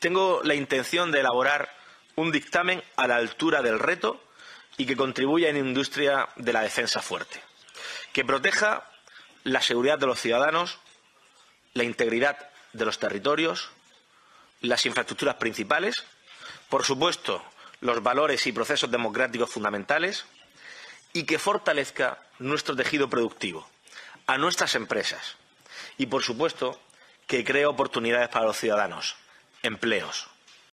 tengo la intención de elaborar un dictamen a la altura del reto y que contribuya en una industria de la defensa fuerte, que proteja la seguridad de los ciudadanos, la integridad de los territorios, las infraestructuras principales, por supuesto, los valores y procesos democráticos fundamentales, y que fortalezca nuestro tejido productivo, a nuestras empresas y, por supuesto, que cree oportunidades para los ciudadanos, empleos.